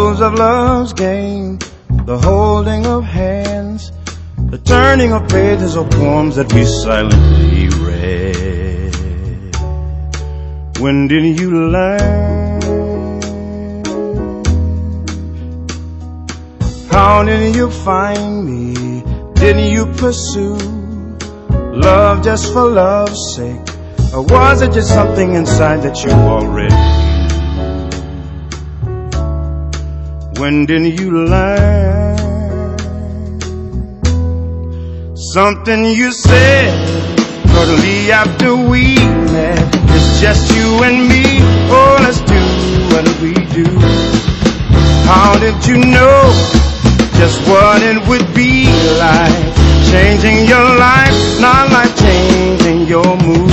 rules of love's game, the holding of hands, the turning of pages of poems that we silently read. When did you learn? How did you find me? Didn't you pursue love just for love's sake? Or was it just something inside that you already knew? When did you learn? Something you said shortly after we met. It's just you and me. Oh, let's do what we do. How did you know just what it would be like? Changing your life, not like changing your mood.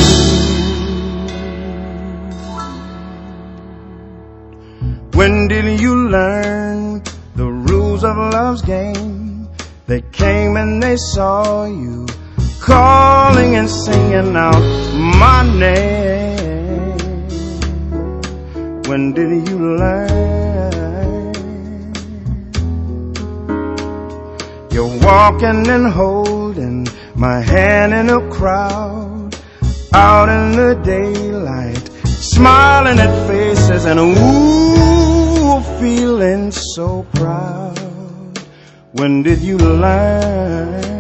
When did you learn the rules of love's game? They came and they saw you calling and singing out my name. When did you learn? You're walking and holding my hand in a crowd, out in the daylight, smiling at faces and ooh, feeling so proud. When did you learn?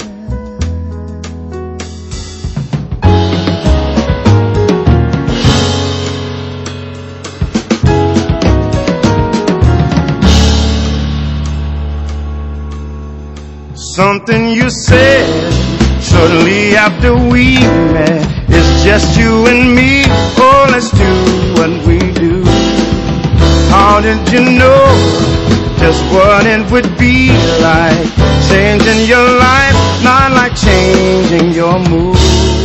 Something you said shortly after we met. It's just you and me. Oh, let's do what we do. How did you know just what it would be like? Changing your life, not like changing your mood.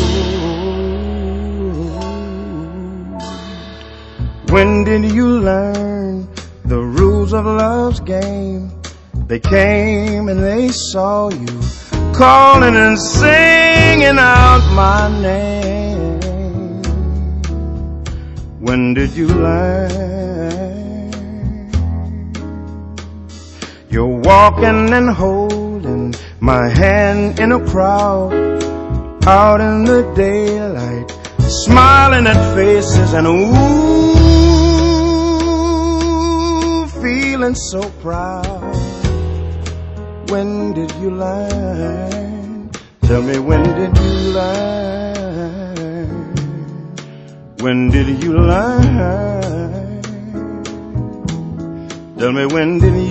When did you learn the rules of love's game? They came and they saw you calling and singing out my name. When did you learn? You're walking and holding my hand in a crowd, out in the daylight, smiling at faces and ooh, feeling so proud. When did you learn? Tell me, when did you learn? When did you learn? Tell me, when did